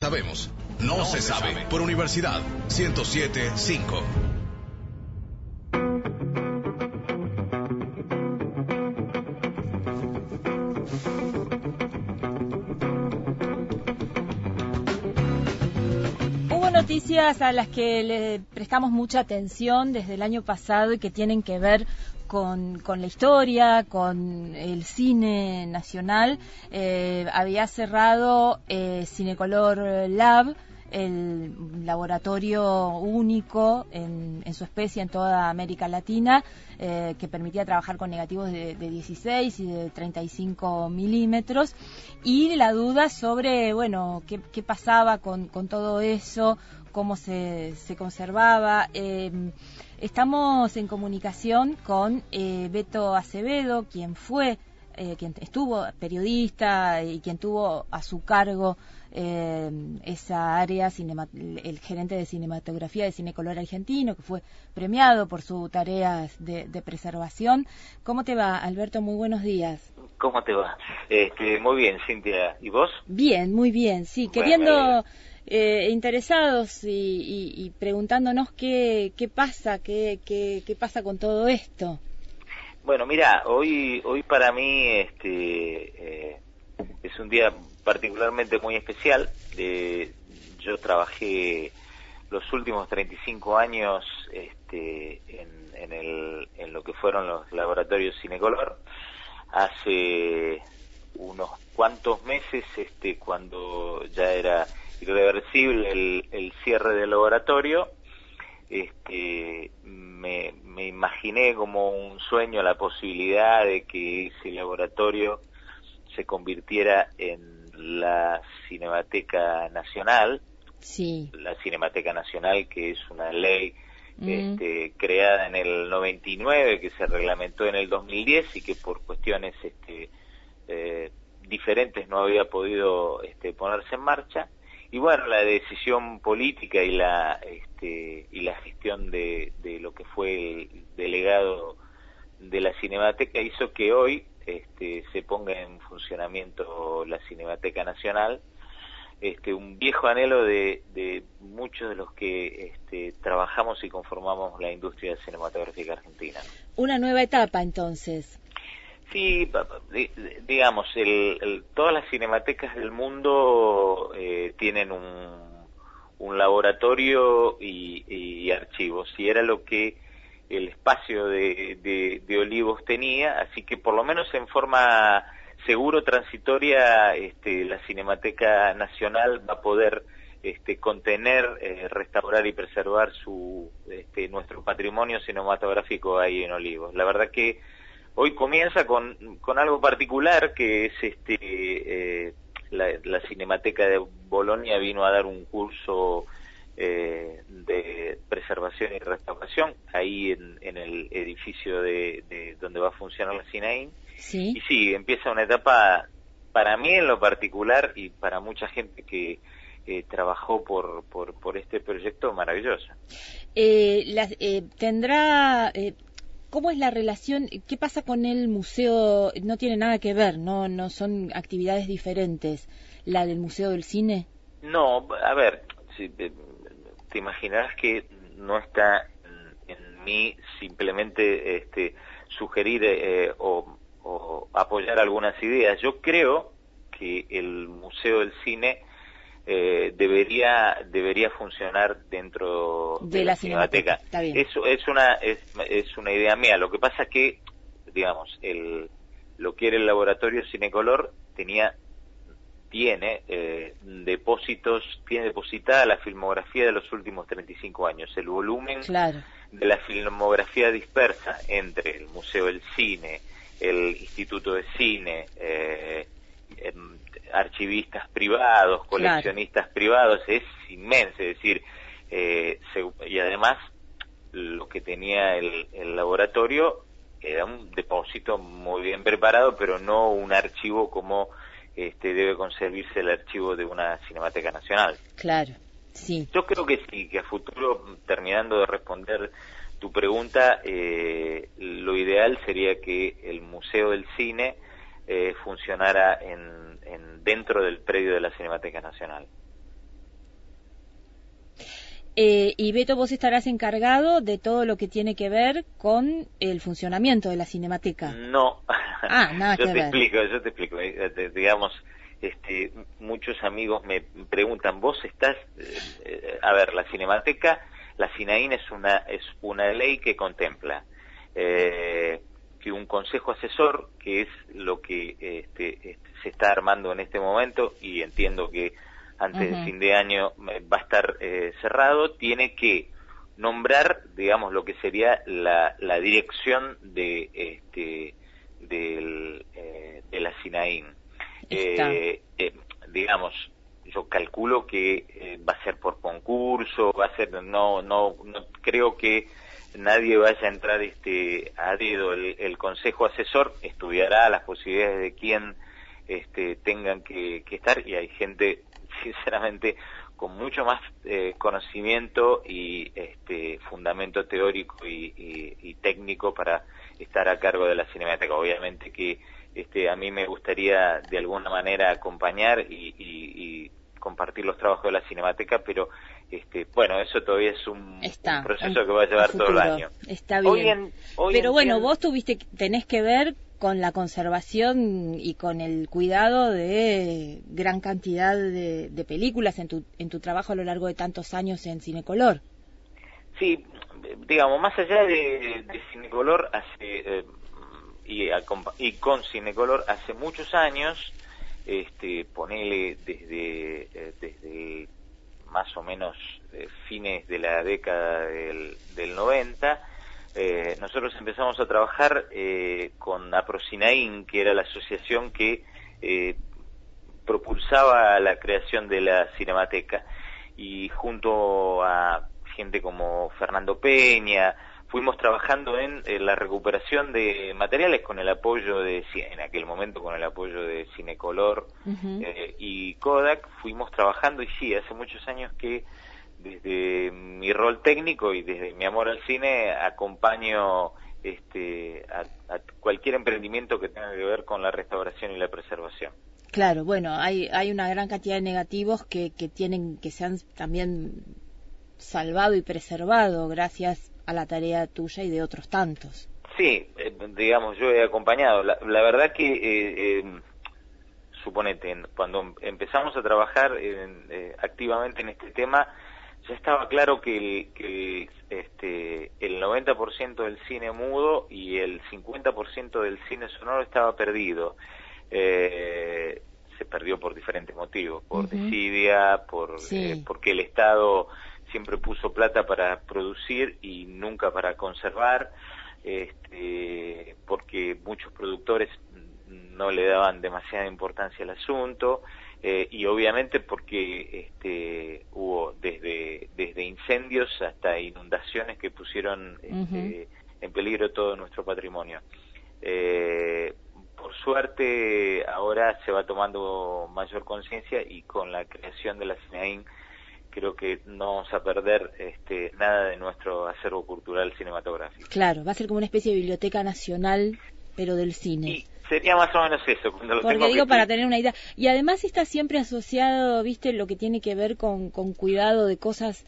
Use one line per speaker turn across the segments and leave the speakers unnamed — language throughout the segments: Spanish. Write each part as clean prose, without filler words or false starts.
Sabemos, no se sabe. Por Universidad 107.5.
Hubo noticias a las que le prestamos mucha atención desde el año pasado y que tienen que ver con la historia, con el cine nacional. Había cerrado Cinecolor Lab, el laboratorio único en su especie en toda América Latina, que permitía trabajar con negativos de 16 y de 35 milímetros, y la duda sobre, bueno, qué pasaba con todo eso, cómo se conservaba. Estamos en comunicación con Beto Acevedo, quien estuvo periodista y quien tuvo a su cargo esa área, el gerente de cinematografía de Cinecolor Argentino, que fue premiado por sus tareas de preservación. ¿Cómo te va, Alberto? Muy buenos días.
¿Cómo te va? Muy bien, Cintia. ¿Y vos?
Bien, muy bien, sí.
Bueno,
queriendo... interesados y preguntándonos qué pasa, qué pasa con todo esto.
Bueno, mira, hoy para mí es un día particularmente muy especial. Yo trabajé los últimos 35 años en lo que fueron los laboratorios Cinecolor. Hace unos cuantos meses, cuando ya era irreversible el cierre del laboratorio, me imaginé como un sueño la posibilidad de que ese laboratorio se convirtiera en la Cinemateca Nacional.
Sí.
La Cinemateca Nacional, que es una ley creada en el 99, que se reglamentó en el 2010 y que por cuestiones diferentes no había podido ponerse en marcha. Y bueno, la decisión política y la gestión de lo que fue el delegado de la Cinemateca hizo que hoy se ponga en funcionamiento la Cinemateca Nacional, un viejo anhelo de muchos de los que trabajamos y conformamos la industria cinematográfica argentina.
Una nueva etapa, entonces.
Sí, digamos, todas las cinematecas del mundo tienen un laboratorio y archivos, y era lo que el espacio de Olivos tenía, así que por lo menos en forma seguro transitoria la Cinemateca Nacional va a poder contener, restaurar y preservar nuestro patrimonio cinematográfico ahí en Olivos. La verdad que hoy comienza con algo particular, que es la Cinemateca de Bolonia vino a dar un curso de preservación y restauración ahí en el edificio de donde va a funcionar la Cinaín.
Sí.
Y sí, empieza una etapa, para mí en lo particular y para mucha gente que trabajó por este proyecto, maravillosa.
Tendrá... ¿Cómo es la relación? ¿Qué pasa con el museo? No tiene nada que ver, no son actividades diferentes. ¿La del Museo del Cine?
No, a ver, te imaginarás que no está en mí simplemente sugerir o apoyar algunas ideas. Yo creo que el Museo del Cine debería funcionar dentro de la Cinemateca.
Está bien.
Eso es una idea mía. Lo que pasa es que, digamos, lo que era el laboratorio Cinecolor tiene depositada la filmografía de los últimos 35 años. El volumen de la filmografía dispersa entre el Museo del Cine, el Instituto de Cine, archivistas privados, coleccionistas privados, es inmenso. Es decir, y además lo que tenía el laboratorio era un depósito muy bien preparado, pero no un archivo como debe conservarse el archivo de una Cinemateca Nacional.
Claro, sí.
Yo creo que sí, que a futuro, terminando de responder tu pregunta, lo ideal sería que el Museo del Cine funcionara dentro del predio de la Cinemateca Nacional.
Y Beto, vos estarás encargado de todo lo que tiene que ver con el funcionamiento de la Cinemateca.
No.
Nada que ver.
Yo te explico. Digamos, muchos amigos me preguntan, vos estás... a ver, la Cinemateca, la CINAIN es una ley que contempla que un consejo asesor, que es lo que se está armando en este momento, y entiendo que antes de fin de año va a estar cerrado, tiene que nombrar, digamos, lo que sería la dirección de la CINAIN. Digamos, yo calculo que va a ser por concurso, va a ser, no creo que nadie vaya a entrar a dedo. El consejo asesor estudiará las posibilidades de quién tengan que estar, y hay gente sinceramente con mucho más conocimiento y fundamento teórico y técnico para estar a cargo de la Cinemateca. Obviamente que a mí me gustaría de alguna manera acompañar y compartir los trabajos de la Cinemateca, pero bueno, eso todavía es un proceso que va a llevar todo el año.
Está bien. Pero bueno, vos tenés que ver con la conservación y con el cuidado de gran cantidad de películas en tu trabajo a lo largo de tantos años en Cinecolor.
Sí, digamos, más allá de Cinecolor, y con Cinecolor hace muchos años, ponele desde más o menos fines de la década del 90, nosotros empezamos a trabajar con APROCINAIN, que era la asociación que propulsaba la creación de la Cinemateca, y junto a gente como Fernando Peña fuimos trabajando en la recuperación de materiales con el apoyo en aquel momento con el apoyo de Cinecolor y Kodak. Fuimos trabajando, y sí, hace muchos años que desde mi rol técnico y desde mi amor al cine acompaño a cualquier emprendimiento que tenga que ver con la restauración y la preservación.
Claro, bueno, hay una gran cantidad de negativos que se han también salvado y preservado gracias a la tarea tuya y de otros tantos. Sí,
digamos, yo he acompañado. La verdad que, suponete, cuando empezamos a trabajar activamente en este tema, ya estaba claro que el 90% del cine mudo y el 50% del cine sonoro estaba perdido. Se perdió por diferentes motivos, por desidia, porque el Estado siempre puso plata para producir y nunca para conservar, porque muchos productores no le daban demasiada importancia al asunto, y obviamente porque hubo desde incendios hasta inundaciones que pusieron en peligro todo nuestro patrimonio. Por suerte ahora se va tomando mayor conciencia, y con la creación de la CINAIN creo que no vamos a perder nada de nuestro acervo cultural cinematográfico.
Claro, va a ser como una especie de biblioteca nacional, pero del cine.
Y sería más o menos eso.
Porque digo, para tener una idea. Y además está siempre asociado, viste, lo que tiene que ver con cuidado de cosas,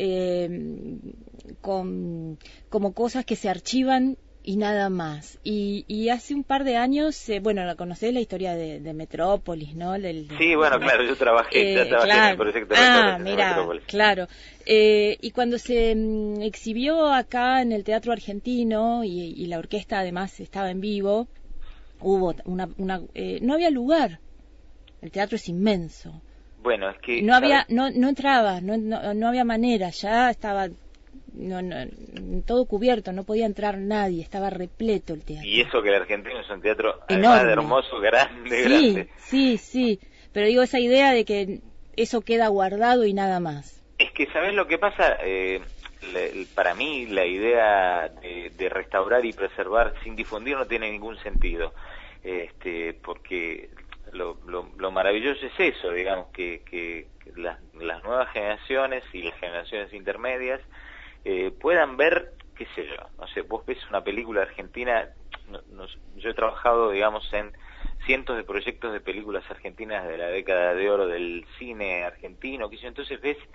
como cosas que se archivan y nada más. Y hace un par de años, bueno, conocés la historia de Metrópolis, ¿no?
Sí, bueno, claro, yo trabajé en el proyecto de Metrópolis.
Claro. Y cuando se exhibió acá en el Teatro Argentino, y la orquesta además estaba en vivo, hubo no había lugar. El teatro es inmenso.
Bueno, es que
no había, no entraba, no había manera, ya estaba todo cubierto, no podía entrar nadie, estaba repleto el teatro.
Y eso que el Argentino es un teatro además de hermoso, grande.
Sí, pero digo, esa idea de que eso queda guardado y nada más.
Es que, ¿sabés lo que pasa? Para mí la idea de restaurar y preservar sin difundir no tiene ningún sentido, porque lo maravilloso es eso, digamos, que las nuevas generaciones y las generaciones intermedias puedan ver, qué sé yo, no sé, vos ves una película argentina, yo he trabajado, digamos, en cientos de proyectos de películas argentinas de la década de oro del cine argentino, qué sé yo, entonces ves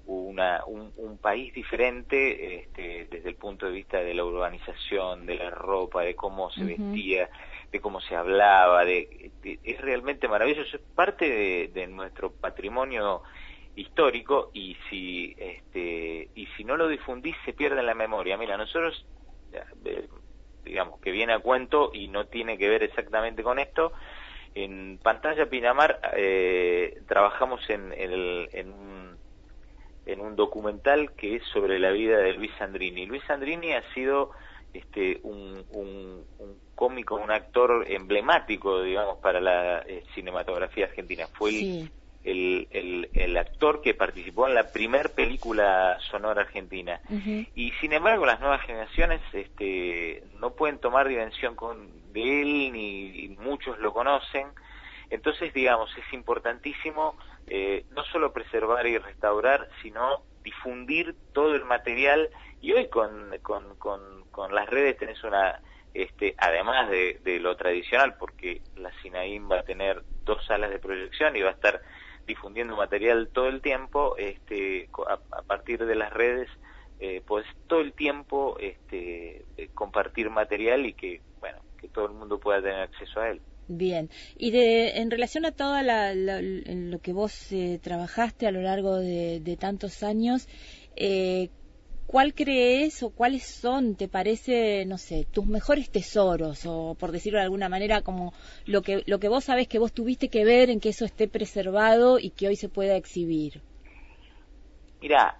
un país diferente desde el punto de vista de la urbanización, de la ropa, de cómo se vestía, de cómo se hablaba, es realmente maravilloso, es parte de nuestro patrimonio histórico, y si no lo difundís se pierde en la memoria. Mira, nosotros, digamos que viene a cuento y no tiene que ver exactamente con esto, en Pantalla Pinamar trabajamos en un documental que es sobre la vida de Luis Sandrini. Luis Sandrini ha sido un cómico, un actor emblemático, digamos, para la cinematografía argentina. Fue el actor que participó en la primer película sonora argentina. Y sin embargo las nuevas generaciones no pueden tomar dimensión de él, ni muchos lo conocen. Entonces, digamos, es importantísimo no solo preservar y restaurar, sino difundir todo el material. Y hoy con las redes tenés además de lo tradicional, porque la Sinaín va a tener 2 salas de proyección y va a estar difundiendo material todo el tiempo, a partir de las redes, pues todo el tiempo compartir material y que todo el mundo pueda tener acceso a él.
Bien, y en relación a todo lo que vos trabajaste a lo largo de tantos años, ¿cuál crees o cuáles son, te parece, no sé, tus mejores tesoros, o por decirlo de alguna manera, como lo que vos sabés que vos tuviste que ver en que eso esté preservado y que hoy se pueda exhibir?
Mira,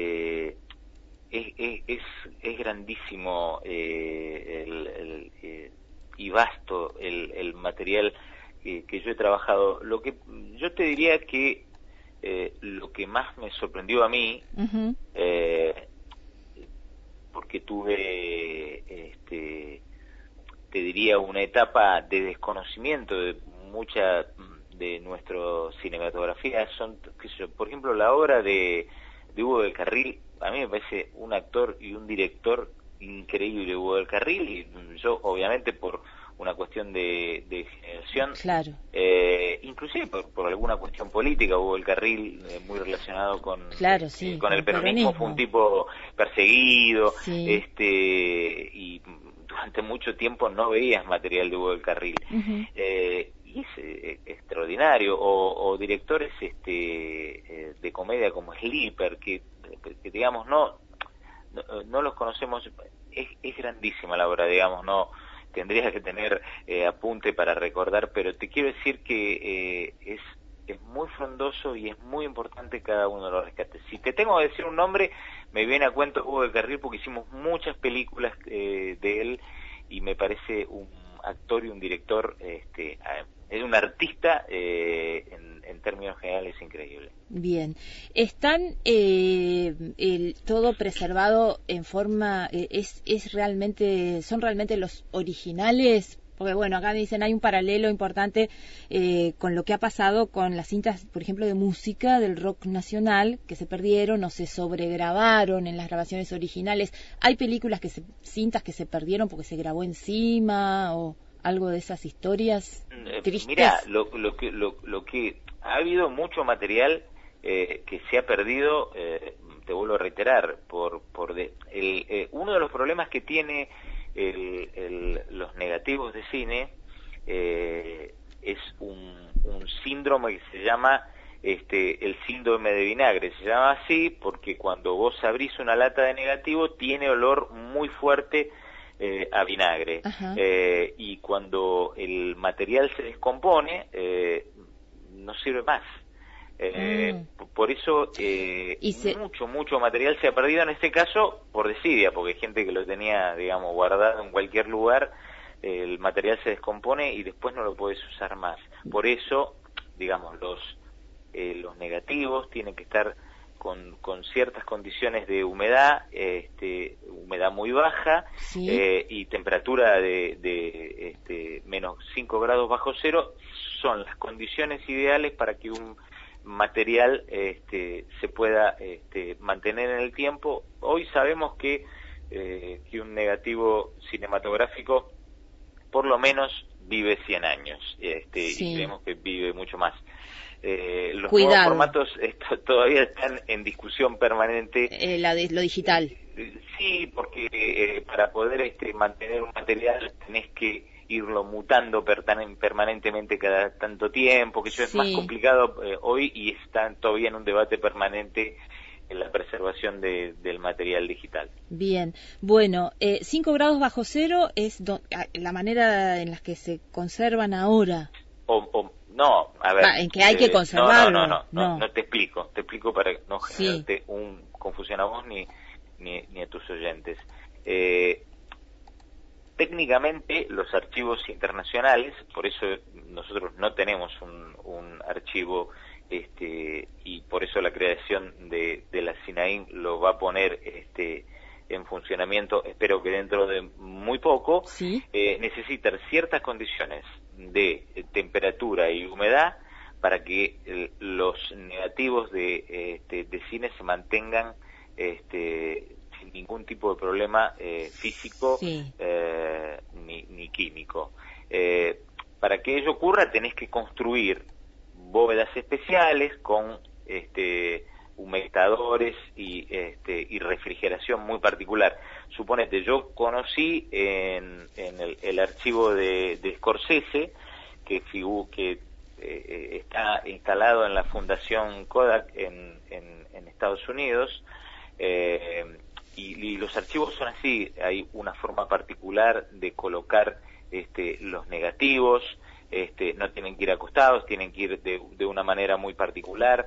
es grandísimo y vasto el material que yo he trabajado. Lo que yo te diría que lo que más me sorprendió a mí, porque tuve, te diría, una etapa de desconocimiento de mucha de nuestra cinematografía, son, qué sé yo, por ejemplo, la obra de Hugo del Carril. A mí me parece un actor y un director increíble, Hugo del Carril, y yo, obviamente, por una cuestión de generación,
claro,
inclusive por alguna cuestión política. Hugo del Carril, muy relacionado con el peronismo, fue un tipo perseguido, y durante mucho tiempo no veías material de Hugo del Carril, y es extraordinario. O directores de comedia como Sleeper, que digamos no los conocemos. Es grandísima la obra, digamos, no tendrías que tener apunte para recordar, pero te quiero decir que es muy frondoso y es muy importante cada uno de los rescates. Si te tengo que decir un nombre, me viene a cuento Hugo del Carril, porque hicimos muchas películas de él, y me parece un actor y un director, es un artista, en términos generales, increíble.
Bien, ¿están todo preservado en forma, son realmente los originales? Porque bueno, acá dicen hay un paralelo importante con lo que ha pasado con las cintas, por ejemplo, de música del rock nacional, que se perdieron o se sobregrabaron en las grabaciones originales. ¿Hay cintas que se perdieron porque se grabó encima, o algo de esas historias tristes?
Mira, lo que ha habido mucho material que se ha perdido, te vuelvo a reiterar, uno de los problemas que tiene los negativos de cine es un síndrome que se llama el síndrome de vinagre. Se llama así porque cuando vos abrís una lata de negativo tiene olor muy fuerte a vinagre, y cuando el material se descompone no sirve más. Por eso mucho material se ha perdido, en este caso por desidia, porque hay gente que lo tenía, digamos, guardado en cualquier lugar. El material se descompone y después no lo podés usar más. Por eso, digamos, los negativos tienen que estar con ciertas condiciones de humedad, humedad muy baja, y temperatura de menos 5 grados bajo cero, son las condiciones ideales para que un material se pueda mantener en el tiempo. Hoy sabemos que un negativo cinematográfico por lo menos vive 100 años, y creemos que vive mucho más. los
Cuidado.
nuevos formatos todavía están en discusión permanente.
Lo digital.
Sí, porque para poder mantener un material tenés que irlo mutando permanentemente cada tanto tiempo, que eso es más complicado hoy, y están todavía en un debate permanente en la preservación del material digital.
Bien, bueno, 5 grados bajo cero es la manera en la que se conservan ahora.
No, a ver.
En que hay que conservarlo.
No, te explico para no generarte confusión a vos ni a tus oyentes. Técnicamente los archivos internacionales, por eso nosotros no tenemos un archivo, y por eso la creación de la SINAIN lo va a poner en funcionamiento, espero que dentro de muy poco. Necesitan ciertas condiciones de temperatura y humedad para que los negativos de cine se mantengan sin ningún tipo de problema físico ni químico. Para que ello ocurra tenés que construir bóvedas especiales con humectadores y refrigeración muy particular. Suponete, yo conocí en el archivo de Scorsese, que está instalado en la Fundación Kodak en Estados Unidos, y los archivos son así. Hay una forma particular de colocar los negativos. No tienen que ir acostados, tienen que ir de una manera muy particular,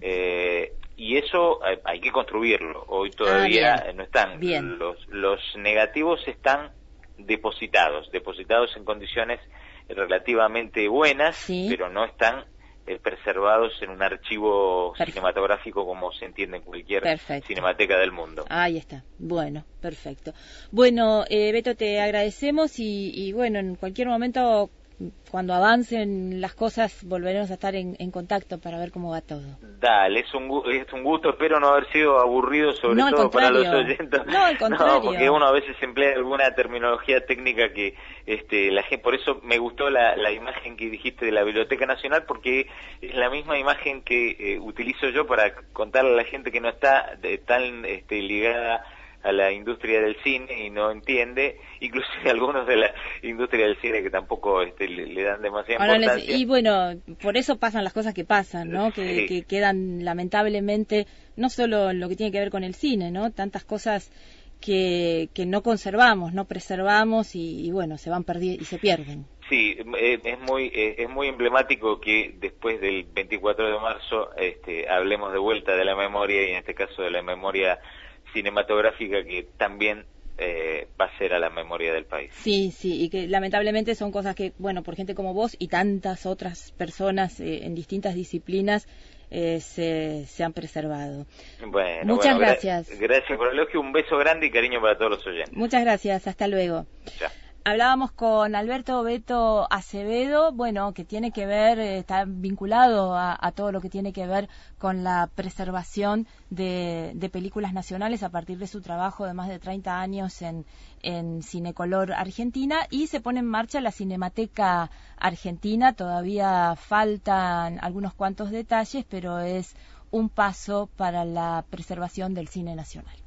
y eso hay que construirlo. Hoy todavía no están. Los negativos están depositados en condiciones relativamente buenas, pero no están preservados en un archivo cinematográfico como se entiende en cualquier cinemateca del mundo.
Ahí está. Bueno, perfecto. Bueno, Beto, te agradecemos y bueno, en cualquier momento, cuando avancen las cosas, volveremos a estar en contacto para ver cómo va todo.
Dale, es un gusto, espero no haber sido aburrido, sobre todo para los oyentes.
No, al contrario.
No, porque uno a veces emplea alguna terminología técnica que la gente, por eso me gustó la imagen que dijiste de la Biblioteca Nacional, porque es la misma imagen que utilizo yo para contarle a la gente que no está tan ligada a la industria del cine y no entiende, inclusive algunos de la industria del cine que tampoco le dan demasiada importancia.
Y bueno, por eso pasan las cosas que pasan, ¿no? Que quedan lamentablemente, no solo lo que tiene que ver con el cine, ¿no? Tantas cosas que no conservamos, no preservamos y bueno, se van perdiendo y se pierden.
Sí, es muy emblemático que después del 24 de marzo hablemos de vuelta de la memoria, y en este caso de la memoria cinematográfica, que también va a ser a la memoria del país. Sí,
y que lamentablemente son cosas que, bueno, por gente como vos y tantas otras personas en distintas disciplinas se han preservado. Muchas gracias.
Gracias por el elogio, un beso grande y cariño para todos los oyentes.
Muchas gracias, hasta luego.
Chao.
Hablábamos con Alberto Beto Acevedo, bueno, que tiene que ver, está vinculado a todo lo que tiene que ver con la preservación de películas nacionales a partir de su trabajo de más de 30 años en Cinecolor Argentina, y se pone en marcha la Cinemateca Argentina. Todavía faltan algunos cuantos detalles, pero es un paso para la preservación del cine nacional.